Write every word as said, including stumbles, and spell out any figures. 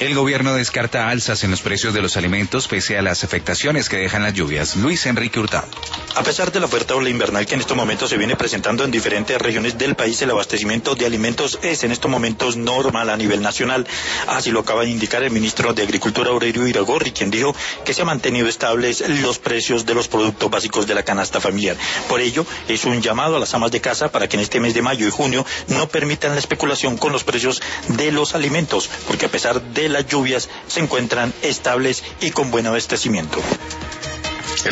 El gobierno descarta alzas en los precios de los alimentos pese a las afectaciones que dejan las lluvias. Luis Enrique Hurtado. A pesar de la fuerte ola invernal que en estos momentos se viene presentando en diferentes regiones del país, el abastecimiento de alimentos es en estos momentos normal a nivel nacional. Así lo acaba de indicar el ministro de Agricultura, Aurelio Iragorri, quien dijo que se han mantenido estables los precios de los productos básicos de la canasta familiar. Por ello, es un llamado a las amas de casa para que en este mes de mayo y junio no permitan la especulación con los precios de los alimentos, porque a pesar de las lluvias se encuentran estables y con buen abastecimiento.